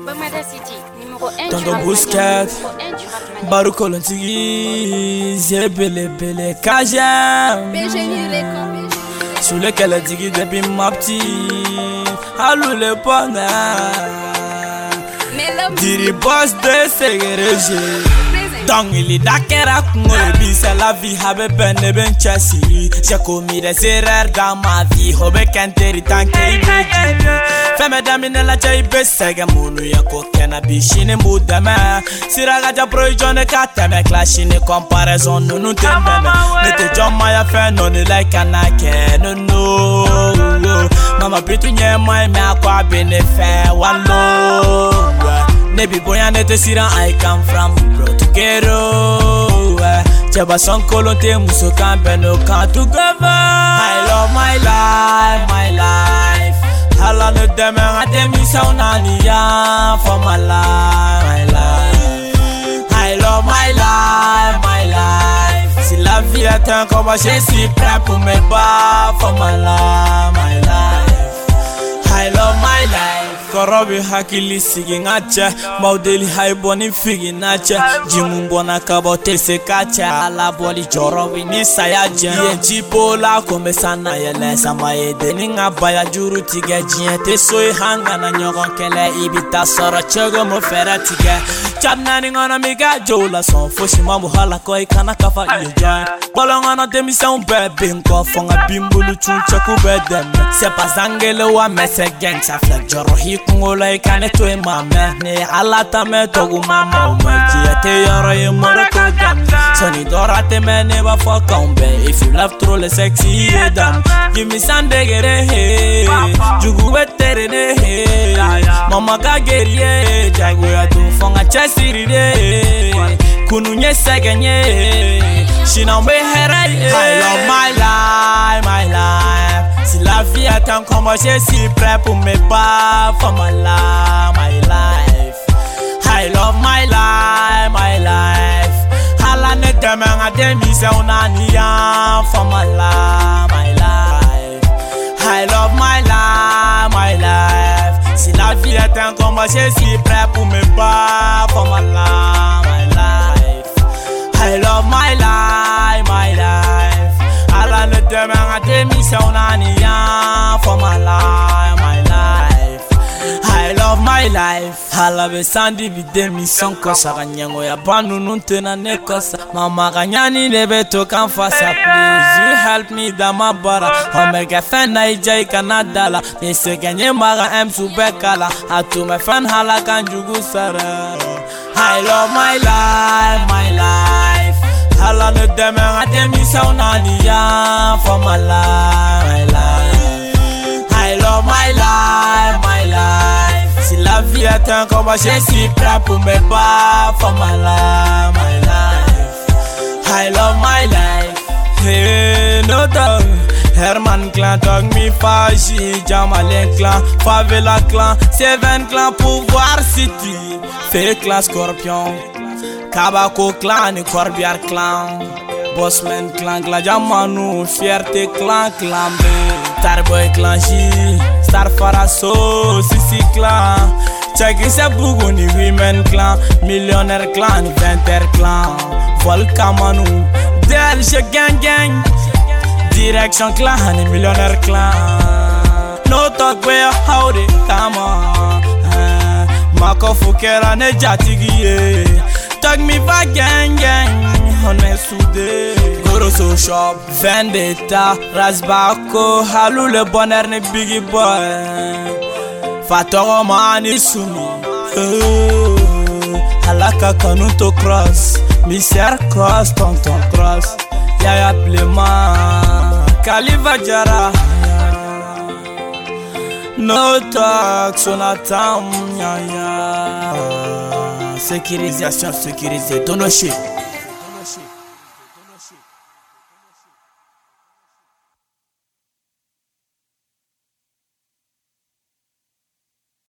Bamada City, numéro 1 Dans du nos rap bousquettes, malien. Barou Kolontigi, Zébélé Bélé Kajem. Sous lequel elle dit depuis ma petite, allô le bonheur. Diri boss de Séguérégé. Donc il est d'accord avec moi, c'est la vie, habe ben et ben chassis. J'ai commis des erreurs dans ma vie, hobe kenteri tanke ibeji. Femme damine la chai besega munu ya kokena bishine mudame. Siraga ja proijone kateme clashine comparaison nunu tembeme. Nete joma ya fe noni like anake no. Mama bitu nye mai me akwa benefe one low. Nebi boya nete sira I come from Ghetto, Cheba son kolonte muso kambe no come together. I love my life, my life. Hala no deme ademi saunania for my life, my life. I love my life, my life. Si la vie est un combat, je suis prêt pour me battre for my life, my life. I love my life. Korobi hakili sigi ngacha, maudeli haiboni figi nacha. Jimumbona kabote se kacha, ala boli jorobi ni sayaja. Ye jibola kome sana yele sama edeni ngabaya juru tige jiente soy hanga na nyogon kele ibita soro chogo mo fera tige. Chabna ni ngona miga jola son foshi mamu hala koi kana kafa iyo join. Bolongana demisa bebe nko fonga bimbulu chuncha kubedem. Sepa zangele wa mese gang sa flag joro hi kungola ikane tue mame. Ne alata me togu mama umeji ate yoro ye moro kodam. Soni dora te me never fuck on be. If you love troll le sexy edam. Give me sandegere he. Jugu wetere ne he. Mama kagerie jagu ya tu fonga chesiri de. Kununye segenye. She now me herai. I love my life, my life. Si la vie est un combat, je suis prêt pour me battre for my life, my life. I love my life, my life. Hala ne deme ademi se unania for my life, my life. I love my life, my life. Si la vie est un combat, je suis prêt pour me battre for my life, my life. I love my life, my life. Ala ne deme ademi se unania for my life, my life. I love my life. Hala be sandi videmi sonko saganyango ya banu nuntena nekosa. Mama ganyani nebe to kan fasa please. You help me dama bara. Omega fan na ijai kanadala. Nese ganye maga em subekala. Atu me fan hala kan jugu sara. I love my life, my life. Hala ne deme ademi saunania for my life, my life. I love my life, my life. Si la vie est un combat, je suis prêt pour me battre for my life, my life. I love my life. Hey, no dog. Herman clan, dog mi faji, Jamalen clan, Favela clan, Seven clan, Pouvoir City, Fake clan, Scorpion, Kabako clan, Corbiar clan, Bossman clan, Gladiamanu, Fierté clan, clan B, Starboy clan J, Star Faraso, Sisi clan, Chagi Sabuguni Women clan, Millionnaire clan, Venter clan, Volcamanu, Delche gang gang, Direction clan, Millionnaire clan. No talk where how they come on. Mako Fukera ne jatigi. Tag me back gang gang. Honesude. Goroso shop. Vendetta. Rasbako. Halu le bonheur ne biggie boy. Fatoro mani sumi. Alaka kanuto cross. Mister cross. Tonton cross. Yaya Plema, Kaliva Jara. No talk, Sonatam, Sécurisation, sécurisée, dans nos chiffres.